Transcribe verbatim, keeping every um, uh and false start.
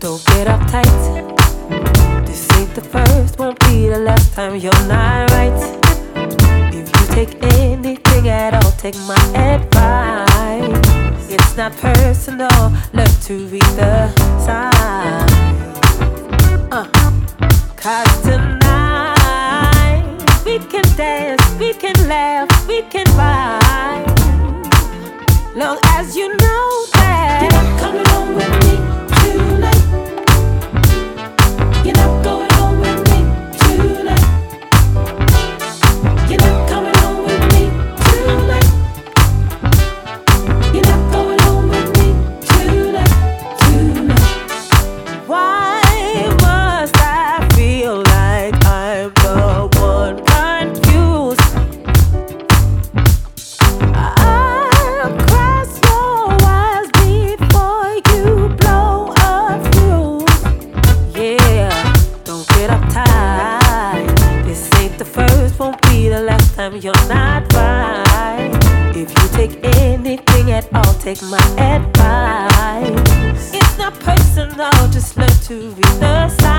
Don't get uptight. This ain't the first, won't be the last time you're not right. If you take anything at all, take my advice. It's not personal, learn to read the signs. Uh, Cause tonight we can dance, we can laugh, we can vibe. Long as you know that you're not coming home with me tonight. You're not going home with me tonight. You're not coming home with me tonight. You're not going home with me tonight, tonight. Why must I feel like I'm the one confused? I'll cross your eyes before you blow a fuse. Yeah, don't get uptight. This ain't the first, won't be the last time you're not right. If you take anything at all, take my advice. It's not personal, just learn to read the signs.